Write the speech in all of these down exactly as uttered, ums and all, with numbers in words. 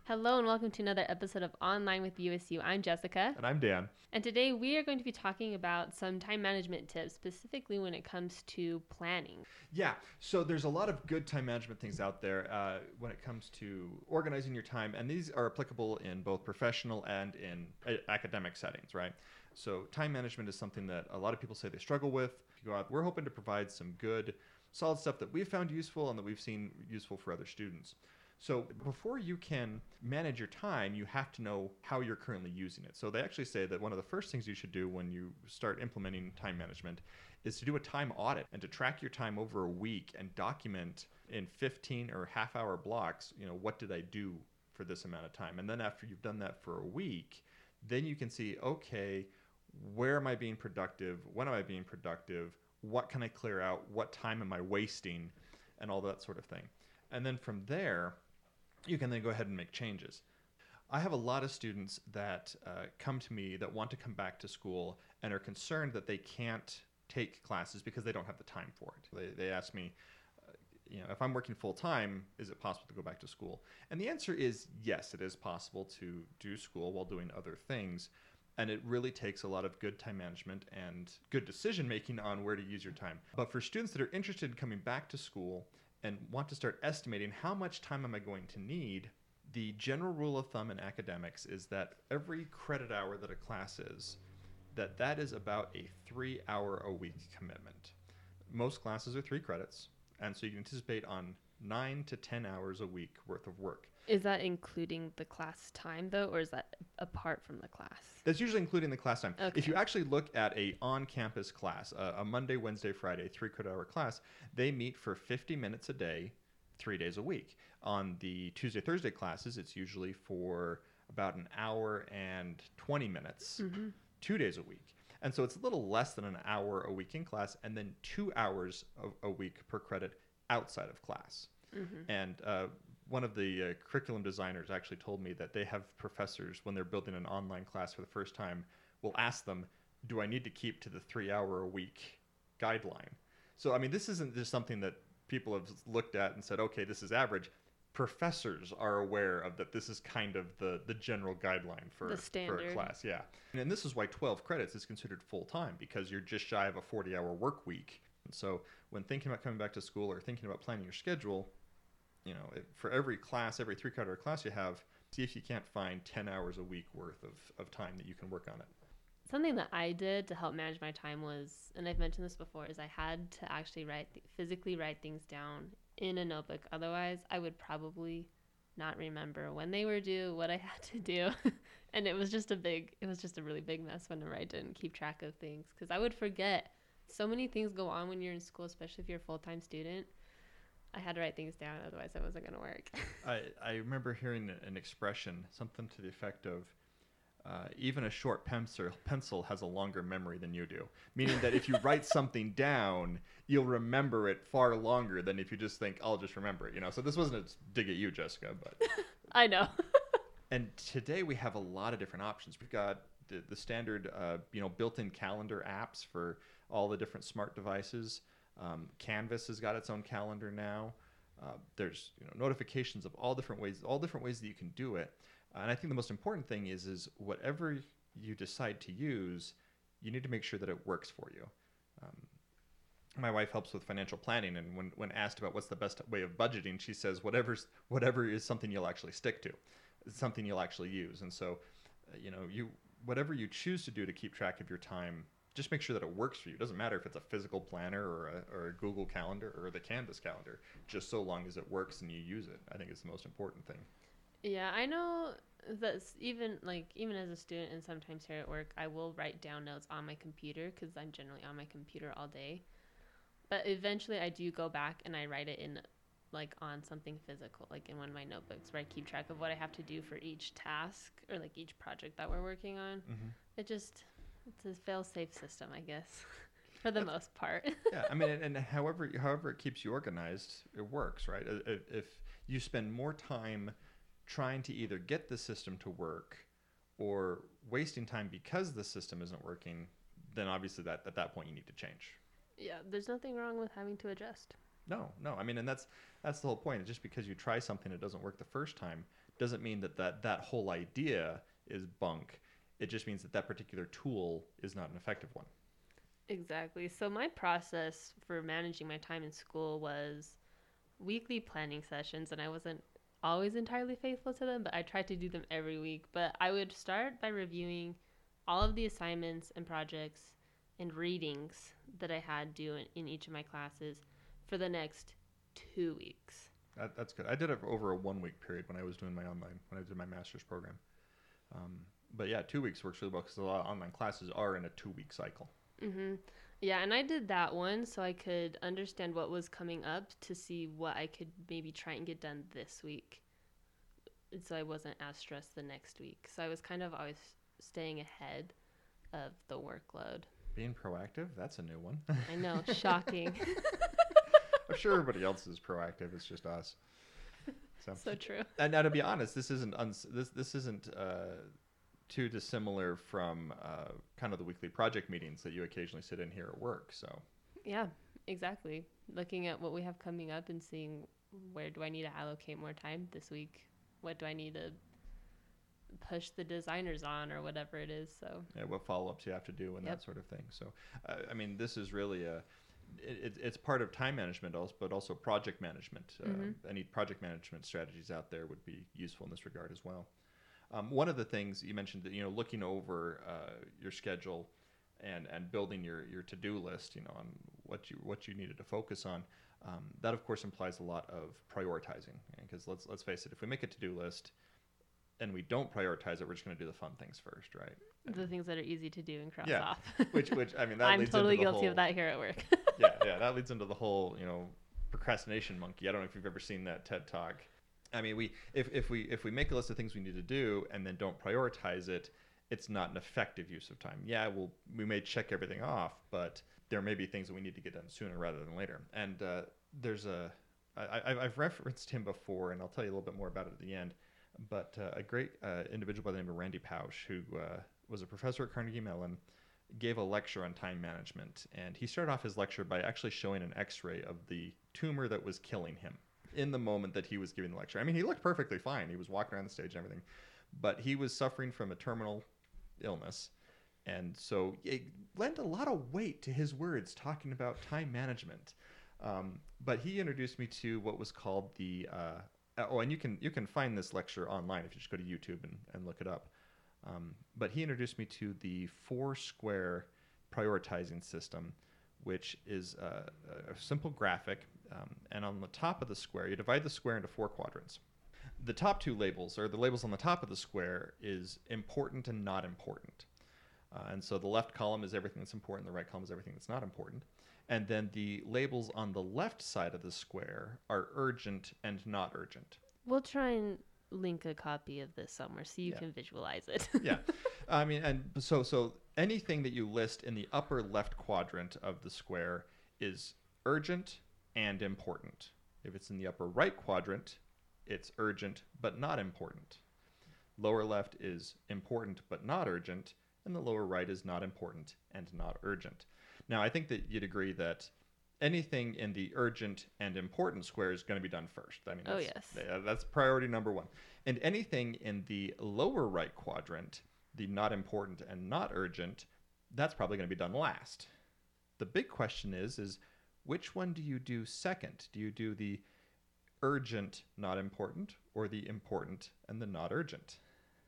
Hello and welcome to another episode of Online with U S U. I'm Jessica. And I'm Dan. And today we are going to be talking about some time management tips, specifically when it comes to planning. Yeah, so there's a lot of good time management things out there uh, when it comes to organizing your time, and these are applicable in both professional and in a- academic settings, right? So time management is something that a lot of people say they struggle with. If you go out, we're hoping to provide some good, solid stuff that we've found useful and that we've seen useful for other students. So before you can manage your time, you have to know how you're currently using it. So they actually say that one of the first things you should do when you start implementing time management is to do a time audit and to track your time over a week and document in fifteen or half hour blocks, you know, what did I do for this amount of time? And then after you've done that for a week, then you can see, okay, where am I being productive? When am I being productive? What can I clear out? What time am I wasting? And all that sort of thing. And then from there, you can then go ahead and make changes. I have a lot of students that uh, come to me that want to come back to school and are concerned that they can't take classes because they don't have the time for it. They, they ask me, uh, you know, if I'm working full time, is it possible to go back to school? And the answer is yes, it is possible to do school while doing other things. And it really takes a lot of good time management and good decision making on where to use your time. But for students that are interested in coming back to school and want to start estimating how much time am I going to need, the general rule of thumb in academics is that every credit hour that a class is, that that is about a three hour a week commitment. Most classes are three credits, and so you can anticipate on nine to ten hours a week worth of work. Is that including the class time though, or is that apart from the class? That's usually including the class time. Okay. If you actually look at a on-campus class, a, a Monday, Wednesday, Friday, three credit hour class, they meet for fifty minutes a day, three days a week. On the Tuesday, Thursday classes, it's usually for about an hour and twenty minutes, mm-hmm. two days a week. And so it's a little less than an hour a week in class, and then two hours a, a week per credit outside of class. Mm-hmm. And uh, one of the uh, curriculum designers actually told me that they have professors, when they're building an online class for the first time, will ask them, do I need to keep to the three hour a week guideline? So, I mean, this isn't just something that people have looked at and said, okay, this is average. Professors are aware of that this is kind of the, the general guideline for, for a class. Yeah. And, and this is why twelve credits is considered full time, because you're just shy of a forty hour work week. And so when thinking about coming back to school or thinking about planning your schedule, you know, it, for every class, every three credit hour class you have, see if you can't find ten hours a week worth of, of time that you can work on it. Something that I did to help manage my time was, and I've mentioned this before, is I had to actually write, physically write things down in a notebook. Otherwise, I would probably not remember when they were due, what I had to do. And it was just a big, it was just a really big mess whenever I didn't keep track of things, because I would forget. So many things go on when you're in school, especially if you're a full-time student. I had to write things down, otherwise it wasn't going to work. I, I remember hearing an expression, something to the effect of, uh, even a short pencil, pencil has a longer memory than you do. Meaning that if you write something down, you'll remember it far longer than if you just think, I'll just remember it. You know. So this wasn't a dig at you, Jessica, but I know. And today we have a lot of different options. We've got the, the standard, uh, you know, built-in calendar apps for all the different smart devices. Um, Canvas has got its own calendar now. Uh, there's you know notifications of all different ways, all different ways that you can do it. Uh, and I think the most important thing is, is whatever you decide to use, you need to make sure that it works for you. Um, my wife helps with financial planning, and when, when asked about what's the best way of budgeting, she says whatever's whatever is something you'll actually stick to, it's something you'll actually use. And so, uh, you know, you whatever you choose to do to keep track of your time, just make sure that it works for you. It doesn't matter if it's a physical planner or a, or a Google Calendar or the Canvas calendar, just so long as it works and you use it. I think it's the most important thing. Yeah, I know that even like even as a student and sometimes here at work, I will write down notes on my computer because I'm generally on my computer all day. But eventually I do go back and I write it in like on something physical, like in one of my notebooks where I keep track of what I have to do for each task or like each project that we're working on. Mm-hmm. It just... It's a fail-safe system, I guess, for the most part. Yeah, I mean, and, and however however it keeps you organized, it works, right? If, if you spend more time trying to either get the system to work or wasting time because the system isn't working, then obviously that at that point you need to change. Yeah, there's nothing wrong with having to adjust. No, no. I mean, and that's that's the whole point. Just because you try something that doesn't work the first time doesn't mean that that, that whole idea is bunk. It just means that that particular tool is not an effective one. Exactly. So my process for managing my time in school was weekly planning sessions, and I wasn't always entirely faithful to them, but I tried to do them every week. But I would start by reviewing all of the assignments and projects and readings that I had due in, in each of my classes for the next two weeks. That, that's good. I did it over a one week period when I was doing my online, when I did my master's program. Um, but yeah, two weeks works really well because a lot of online classes are in a two week cycle. Mm-hmm. Yeah, and I did that one so I could understand what was coming up to see what I could maybe try and get done this week. And so I wasn't as stressed the next week. So I was kind of always staying ahead of the workload. Being proactive, that's a new one. I know, shocking. I'm sure everybody else is proactive. It's just us. So, so true. And now, to be honest, this isn't uns- this this isn't uh, too dissimilar from uh, kind of the weekly project meetings that you occasionally sit in here at work. So yeah, exactly. Looking at what we have coming up and seeing where do I need to allocate more time this week? What do I need to push the designers on or whatever it is? So yeah, what follow-ups you have to do and yep. that sort of thing. So uh, I mean, this is really a it, it's part of time management also, but also project management. Mm-hmm. Uh, any project management strategies out there would be useful in this regard as well. Um, one of the things you mentioned that, you know, looking over uh, your schedule and, and building your, your to-do list, you know, on what you what you needed to focus on, um, that of course implies a lot of prioritizing. Because let's let's face it, if we make a to-do list and we don't prioritize it, we're just going to do the fun things first, right? The and, things that are easy to do and cross yeah, off. which which I mean that I'm leads totally into the guilty whole, of that here at work. yeah, yeah, that leads into the whole, you know, procrastination monkey. I don't know if you've ever seen that TED Talk. I mean, we if, if we if we make a list of things we need to do and then don't prioritize it, it's not an effective use of time. Yeah, we'll, we may check everything off, but there may be things that we need to get done sooner rather than later. And uh, there's a I, I've referenced him before, and I'll tell you a little bit more about it at the end. But uh, a great uh, individual by the name of Randy Pausch, who uh, was a professor at Carnegie Mellon, gave a lecture on time management. And he started off his lecture by actually showing an x-ray of the tumor that was killing him in the moment that he was giving the lecture. I mean, he looked perfectly fine. He was walking around the stage and everything. But he was suffering from a terminal illness. And so it lent a lot of weight to his words talking about time management. Um, but he introduced me to what was called the... Uh, Oh, and you can you can find this lecture online if you just go to YouTube and, and look it up. Um, but he introduced me to the four square prioritizing system, which is a, a simple graphic. Um, and on the top of the square, you divide the square into four quadrants. The top two labels, or the labels on the top of the square, is important and not important. Uh, and so the left column is everything that's important. The right column is everything that's not important. And then the labels on the left side of the square are urgent and not urgent. We'll try and link a copy of this somewhere so you yeah. can visualize it. yeah. I mean, and so so anything that you list in the upper left quadrant of the square is urgent and important. If it's in the upper right quadrant, it's urgent but not important. Lower left is important but not urgent, and the lower right is not important and not urgent. Now, I think that you'd agree that anything in the urgent and important square is going to be done first. I mean, that's, oh, yes. that's priority number one. And anything in the lower right quadrant, the not important and not urgent, that's probably going to be done last. The big question is, is which one do you do second? Do you do the urgent, not important, or the important and the not urgent?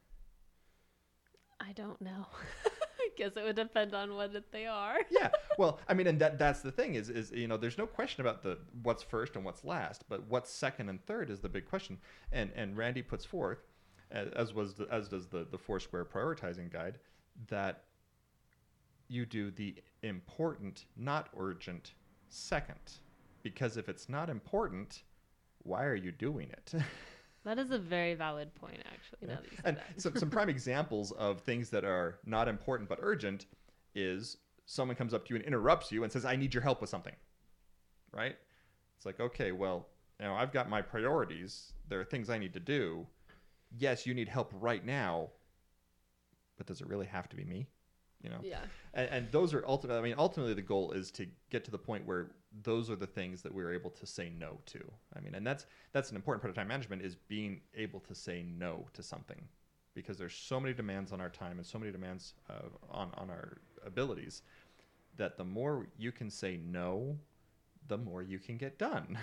I don't know. Guess it would depend on what they are. yeah, well, I mean, and that that's the thing is, is you know, there's no question about the what's first and what's last, but what's second and third is the big question. And and Randy puts forth, as was the, as does the the four square prioritizing guide, that you do the important, not urgent, second, because if it's not important, why are you doing it? That is a very valid point, actually. Yeah. Now that you said and that. some, some prime examples of things that are not important but urgent is someone comes up to you and interrupts you and says, I need your help with something, right? It's like, okay, well, you know, I've got my priorities. There are things I need to do. Yes, you need help right now, but does it really have to be me? you know? Yeah. And, and those are ultimately, I mean, ultimately the goal is to get to the point where those are the things that we're able to say no to. I mean, and that's, that's an important part of time management, is being able to say no to something, because there's so many demands on our time and so many demands uh, on, on our abilities, that the more you can say no, the more you can get done.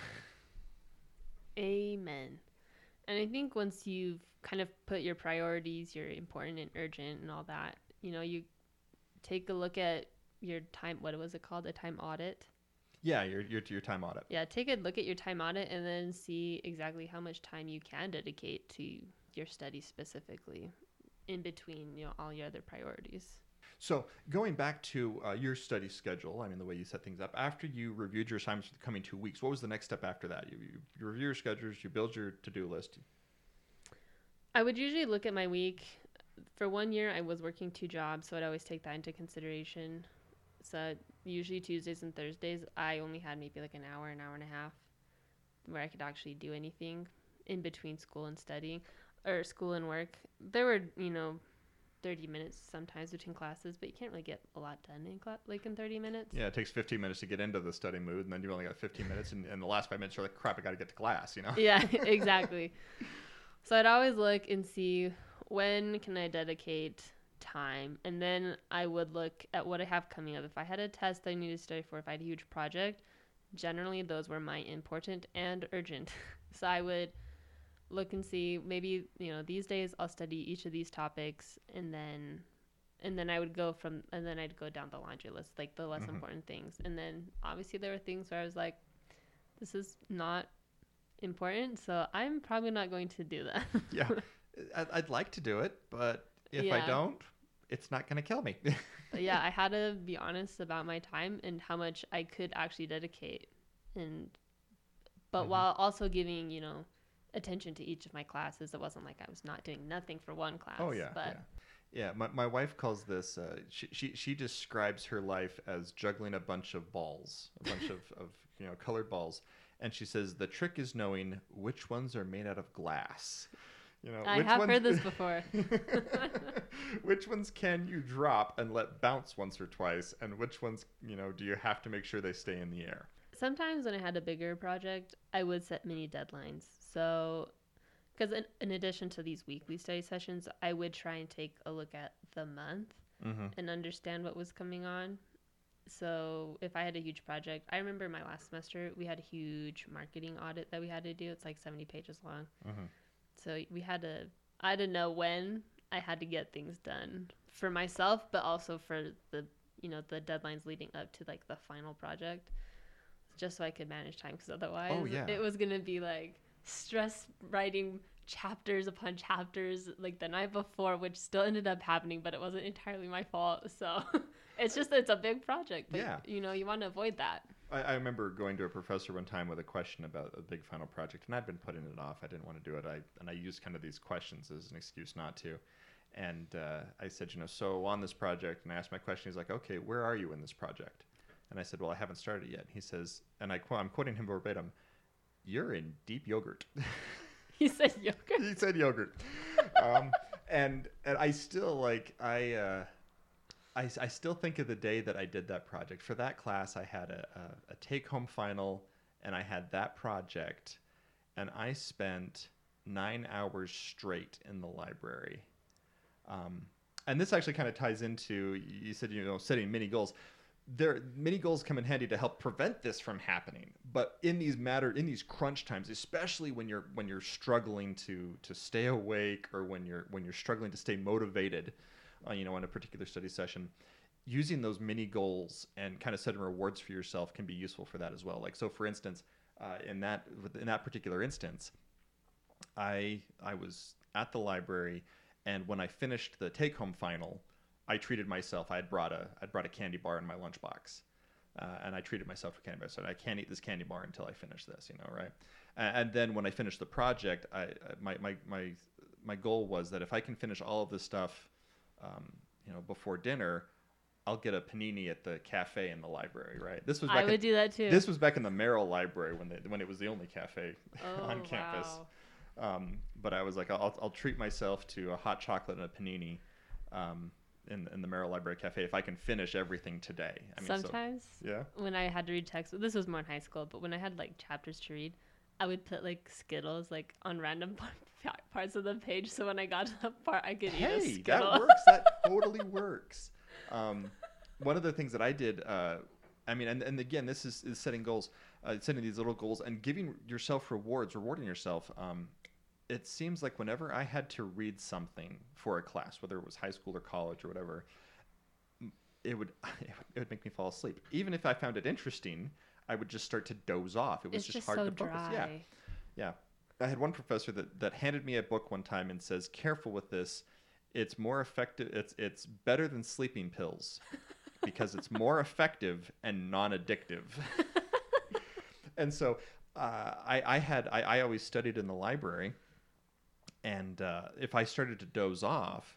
Amen. And I think once you've kind of put your priorities, your important and urgent and all that, you know, you take a look at your time, what was it called? A time audit? Yeah, your, your, your time audit. Yeah, take a look at your time audit and then see exactly how much time you can dedicate to your study specifically in between, you know, all your other priorities. So going back to uh, your study schedule, I mean, the way you set things up, after you reviewed your assignments for the coming two weeks, what was the next step after that? You, you, you review your schedules, you build your to-do list. I would usually look at my week. For one year, I was working two jobs, so I'd always take that into consideration. So usually Tuesdays and Thursdays, I only had maybe like an hour, an hour and a half where I could actually do anything in between school and studying, or school and work. There were, you know, thirty minutes sometimes between classes, but you can't really get a lot done in class, like in thirty minutes. Yeah, it takes fifteen minutes to get into the study mood, and then you only got fifteen minutes, and, and the last five minutes are like, crap, I got to get to class, you know? Yeah, exactly. So I'd always look and see, when can I dedicate time? And then I would look at what I have coming up. If I had a test I needed to study for, if I had a huge project, generally those were my important and urgent. So I would look and see, maybe, you know, these days I'll study each of these topics, and then and then I would go from and then I'd go down the laundry list, like the less mm-hmm. important things. And then obviously there were things where I was like, this is not important, so I'm probably not going to do that. Yeah, I'd like to do it, but if yeah. I don't, it's not going to kill me. But yeah, I had to be honest about my time and how much I could actually dedicate, and but mm-hmm. while also giving, you know, attention to each of my classes. It wasn't like I was not doing nothing for one class. Oh yeah, but yeah. Yeah, my, my wife calls this, uh, she, she she describes her life as juggling a bunch of balls, a bunch of, of, you know, colored balls. And she says, the trick is knowing which ones are made out of glass. You know, I which have ones, heard this before. Which ones can you drop and let bounce once or twice? And which ones, you know, do you have to make sure they stay in the air? Sometimes when I had a bigger project, I would set mini deadlines. So, because in, in addition to these weekly study sessions, I would try and take a look at the month mm-hmm. and understand what was coming on. So if I had a huge project, I remember my last semester, we had a huge marketing audit that we had to do. It's like seventy pages long. Mm-hmm. So we had to, I had to know when I had to get things done for myself, but also for the, you know, the deadlines leading up to like the final project, just so I could manage time. Because otherwise oh, yeah. it was going to be like stress writing chapters upon chapters like the night before, which still ended up happening, but it wasn't entirely my fault. So it's just, it's a big project, but yeah. you know, you want to avoid that. I, I remember going to a professor one time with a question about a big final project, and I'd been putting it off. I didn't want to do it. I, and I used kind of these questions as an excuse not to. And uh, I said, you know, so on this project, and I asked my question, he's like, okay, where are you in this project? And I said, well, I haven't started yet. He says, and I, I'm quoting him verbatim, you're in deep yogurt. He said yogurt? He said yogurt. um, and and I still, like, I, uh, I, I still think of the day that I did that project. For that class, I had a, a, a take-home final, and I had that project, and I spent nine hours straight in the library. Um, and this actually kind of ties into, you said, you know, setting mini goals. There, mini goals come in handy to help prevent this from happening. But in these matter, in these crunch times, especially when you're when you're struggling to to stay awake, or when you're when you're struggling to stay motivated, uh, you know, on a particular study session, using those mini goals and kind of setting rewards for yourself can be useful for that as well. Like, so for instance, uh, in that in that particular instance, I I was at the library, and when I finished the take-home final, I treated myself. I had brought a I'd brought a candy bar in my lunchbox, uh, and I treated myself to candy bar. I said, I can't eat this candy bar until I finish this, you know, right? And, and then when I finished the project, I my my my my goal was that if I can finish all of this stuff, um, you know, before dinner, I'll get a panini at the cafe in the library, right? This was back I would in, do that too. This was back in the Merrill Library when they, when it was the only cafe oh, on campus. Wow. Um, but I was like, I'll I'll treat myself to a hot chocolate and a panini. Um, in in the Merrill Library Cafe if I can finish everything today. I mean, Sometimes, so, yeah. when I had to read text, this was more in high school, but when I had like chapters to read, I would put like Skittles like on random parts of the page, so when I got to the part, I could hey, eat a Skittle. that works. That totally works. Um, one of the things that I did, uh, I mean, and, and again, this is, is setting goals, uh, setting these little goals and giving yourself rewards, rewarding yourself. Um, it seems like whenever I had to read something for a class, whether it was high school or college or whatever, it would it would make me fall asleep. Even if I found it interesting, I would just start to doze off. It was It's just, just hard so to focus. dry. Yeah, yeah. I had one professor that, that handed me a book one time and says, "Careful with this. It's more effective. It's it's better than sleeping pills because it's more effective and non-addictive." And so uh, I I had I, I always studied in the library, and uh, if I started to doze off,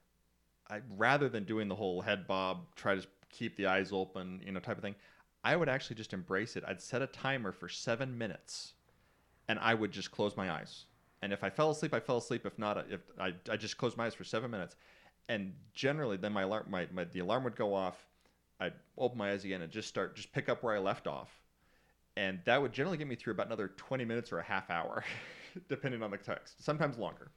I rather than doing the whole head bob, try to keep the eyes open, you know, type of thing, I would actually just embrace it. I'd set a timer for seven minutes, and I would just close my eyes. And if I fell asleep, I fell asleep. If not, if I, I just closed my eyes for seven minutes, and generally, then my alarm, my, my the alarm would go off. I'd open my eyes again and just start, just pick up where I left off, and that would generally get me through about another twenty minutes or a half hour, depending on the text. Sometimes longer.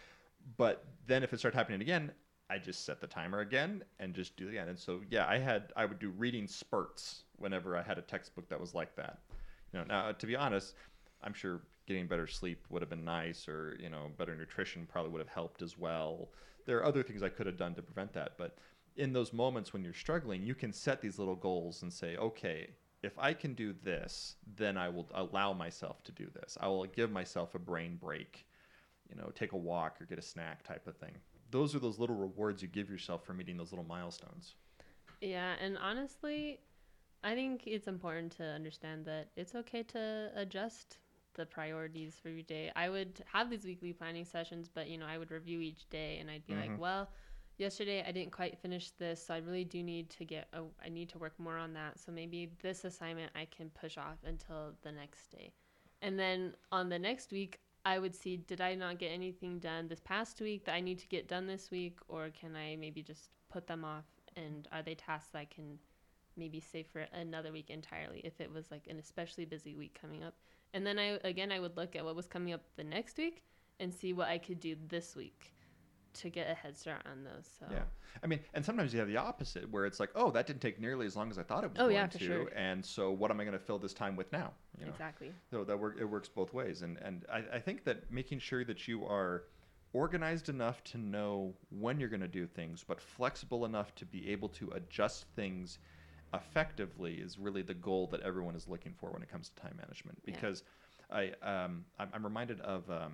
But then, if it started happening again, I just set the timer again and just do it again. And so, yeah, I had I would do reading spurts whenever I had a textbook that was like that. You know, now to be honest, I'm sure getting better sleep would have been nice, or you know, better nutrition probably would have helped as well. There are other things I could have done to prevent that, but in those moments when you're struggling, you can set these little goals and say, okay, if I can do this, then I will allow myself to do this. I will give myself a brain break, you know, take a walk or get a snack type of thing. Those are those little rewards you give yourself for meeting those little milestones. Yeah, and honestly, I think it's important to understand that it's okay to adjust the priorities for your day. I would have these weekly planning sessions, but you know, I would review each day and I'd be mm-hmm. like, well, yesterday I didn't quite finish this, so I really do need to get a, I need to work more on that. So maybe this assignment I can push off until the next day. And then on the next week, I would see, did I not get anything done this past week that I need to get done this week, or can I maybe just put them off, and are they tasks I can maybe save for another week entirely if it was like an especially busy week coming up. And then I again I would look at what was coming up the next week and see what I could do this week to get a head start on those. So yeah, I mean, and sometimes you have the opposite where it's like, oh, that didn't take nearly as long as I thought it was oh, going yeah, for to, sure. and so what am I going to fill this time with now? You know? Exactly. So that work, it works both ways, and and I, I think that making sure that you are organized enough to know when you're going to do things, but flexible enough to be able to adjust things effectively is really the goal that everyone is looking for when it comes to time management. Because yeah. I um I'm, I'm reminded of um,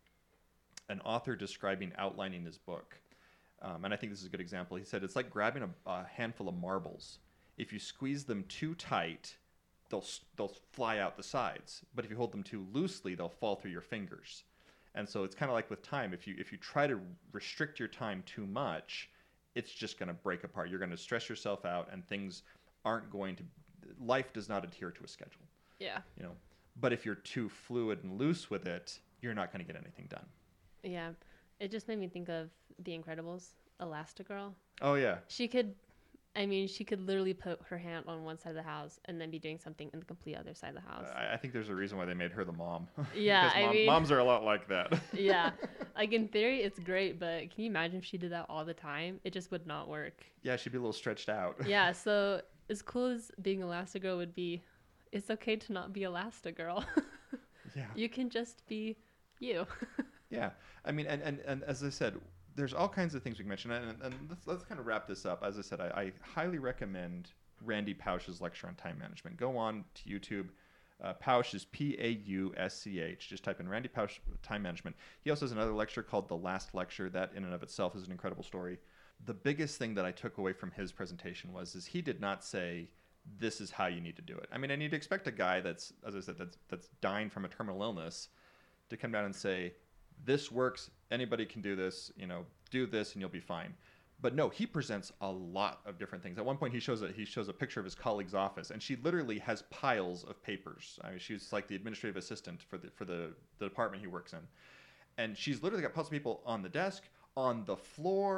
an author describing outlining his book. Um, and I think this is a good example. He said, it's like grabbing a, a handful of marbles. If you squeeze them too tight, they'll they'll fly out the sides. But if you hold them too loosely, they'll fall through your fingers. And so it's kind of like with time. If you if you try to restrict your time too much, it's just going to break apart. You're going to stress yourself out, and things aren't going to, life does not adhere to a schedule. Yeah. You know, but if you're too fluid and loose with it, you're not going to get anything done. Yeah. It just made me think of The Incredibles, Elastigirl. Oh, yeah. She could, I mean, she could literally put her hand on one side of the house and then be doing something in the complete other side of the house. I, I think there's a reason why they made her the mom. Yeah, mom, I mean. Moms are a lot like that. Yeah. Like, in theory, it's great, but can you imagine if she did that all the time? It just would not work. Yeah, she'd be a little stretched out. Yeah, so as cool as being Elastigirl would be, it's okay to not be Elastigirl. Yeah. You can just be you. Yeah. I mean, and, and, and as I said, there's all kinds of things we can mention. And, and let's, let's kind of wrap this up. As I said, I, I highly recommend Randy Pausch's lecture on time management. Go on to YouTube. Uh, Pausch is P A U S C H. Just type in Randy Pausch time management. He also has another lecture called The Last Lecture. That in and of itself is an incredible story. The biggest thing that I took away from his presentation was is he did not say, this is how you need to do it. I mean, and you'd expect a guy that's, as I said, that's, that's dying from a terminal illness to come down and say, this works, anybody can do this, you know, do this and you'll be fine. But no, he presents a lot of different things. At one point he shows a, he shows a picture of his colleague's office, and she literally has piles of papers. I mean, she's like the administrative assistant for the for the, the department he works in. And she's literally got piles of people on the desk, on the floor,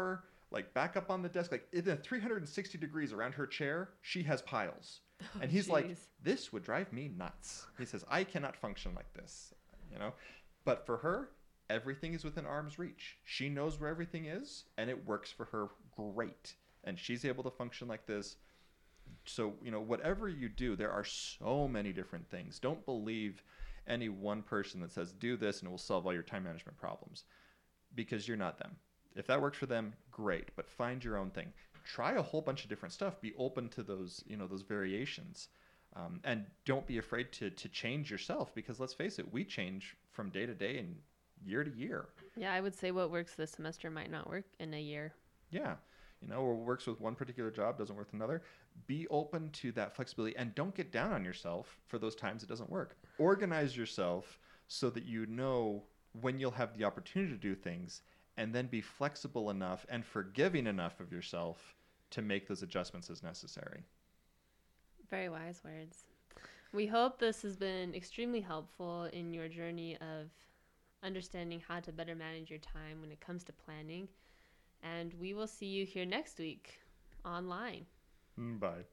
like back up on the desk, like in the three hundred sixty degrees around her chair, she has piles. Oh, And he's like, jeez. this would drive me nuts. He says, I cannot function like this, you know? But for her, everything is within arm's reach. She knows where everything is, and it works for her great. And she's able to function like this. So, you know, whatever you do, there are so many different things. Don't believe any one person that says, do this and it will solve all your time management problems, because you're not them. If that works for them, great, but find your own thing. Try a whole bunch of different stuff. Be open to those, you know, those variations. Um, and don't be afraid to to change yourself, because let's face it, we change from day to day and year to year. Yeah, I would say what works this semester might not work in a year. Yeah. You know, what works with one particular job doesn't work with another. Be open to that flexibility, and don't get down on yourself for those times it doesn't work. Organize yourself so that you know when you'll have the opportunity to do things, and then be flexible enough and forgiving enough of yourself to make those adjustments as necessary. Very wise words. We hope this has been extremely helpful in your journey of understanding how to better manage your time when it comes to planning. And we will see you here next week online. Bye.